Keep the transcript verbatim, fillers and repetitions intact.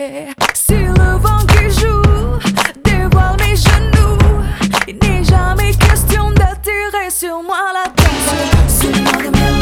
Si le vent qui joue dévoile mes genoux, il n'est jamais question d'attirer sur moi l'attention. Suis-moi comme elle